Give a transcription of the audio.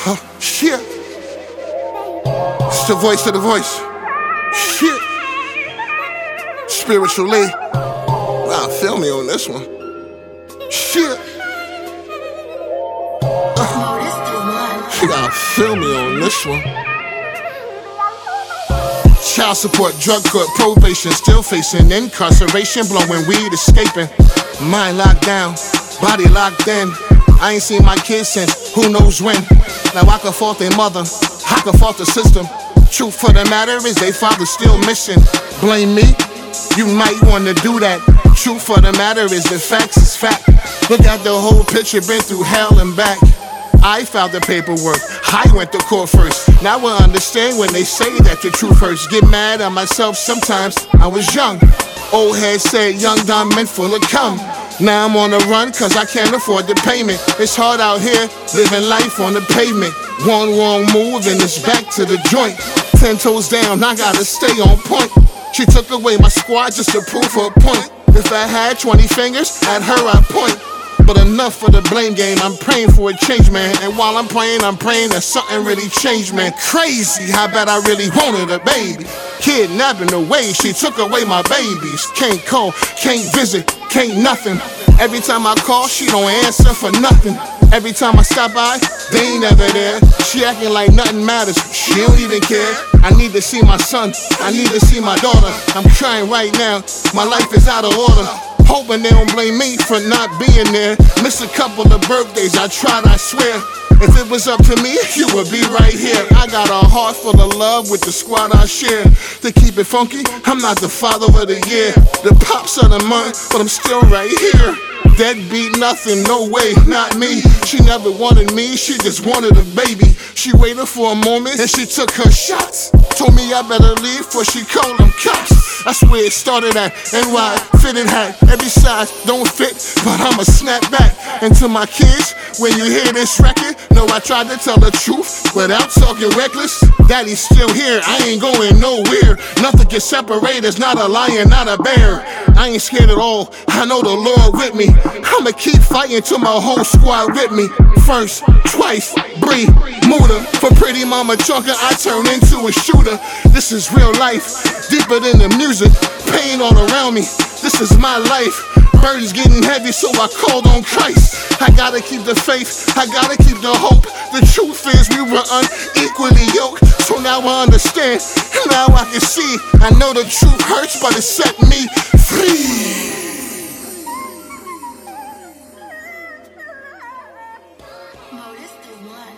Shit. It's the voice of the voice. Shit. Spiritually. Wow, feel me on this one. Shit. You gotta feel me on this one. Child support, drug court, probation, still facing incarceration, blowing weed, escaping. Mind locked down, body locked in. I ain't seen my kids since who knows when. Now I can fault their mother, I can fault the system. Truth for the matter is they father still missing. Blame me? You might wanna do that. Truth for the matter is the facts is fact. Look at the whole picture, been through hell and back. I filed the paperwork, I went to court first. Now I understand when they say that the truth hurts. Get mad at myself sometimes, I was young. Old head said young, dumb, and full of cum. Now I'm on the run cause I can't afford the payment. It's hard out here, living life on the pavement. One wrong move and it's back to the joint. 10 toes down, I gotta stay on point. She took away my squad just to prove her point. If I had 20 fingers, at her I'd point. But enough for the blame game, I'm praying for a change, man. And while I'm praying that something really changed, man. Crazy how bad I really wanted a baby. Kidnapping away, she took away my babies. Can't call, can't visit, can't nothing. Every time I call, she don't answer for nothing. Every time I stop by, they ain't ever there. She acting like nothing matters, she don't even care. I need to see my son, I need to see my daughter. I'm trying right now, my life is out of order. Hoping they don't blame me for not being there. Missed a couple of birthdays, I tried, I swear. If it was up to me, you would be right here. I got a heart full of love with the squad I share. To keep it funky, I'm not the father of the year, the pops of the month, but I'm still right here. Deadbeat, nothing, no way, not me. She never wanted me, she just wanted a baby. She waited for a moment and she took her shots. Told me I better leave before she called them cops. That's where it started at, NY fitted hat. Every size don't fit, but I'ma snap back. And to my kids, when you hear this record, know I tried to tell the truth without talking reckless. Daddy's still here, I ain't going nowhere. Nothing can separate us, not a lion, not a bear. I ain't scared at all, I know the Lord with me. I'ma keep fighting till my whole squad with me. First, twice, Bree, Muda. For pretty mama chunker, I turn into a shooter. This is real life, deeper than the music. Pain all around me, this is my life. Burdens getting heavy, so I called on Christ. I gotta keep the faith, I gotta keep the hope. The truth is we were unequally yoked. So now I understand, now I can see. I know the truth hurts, but it set me free. Modus the one.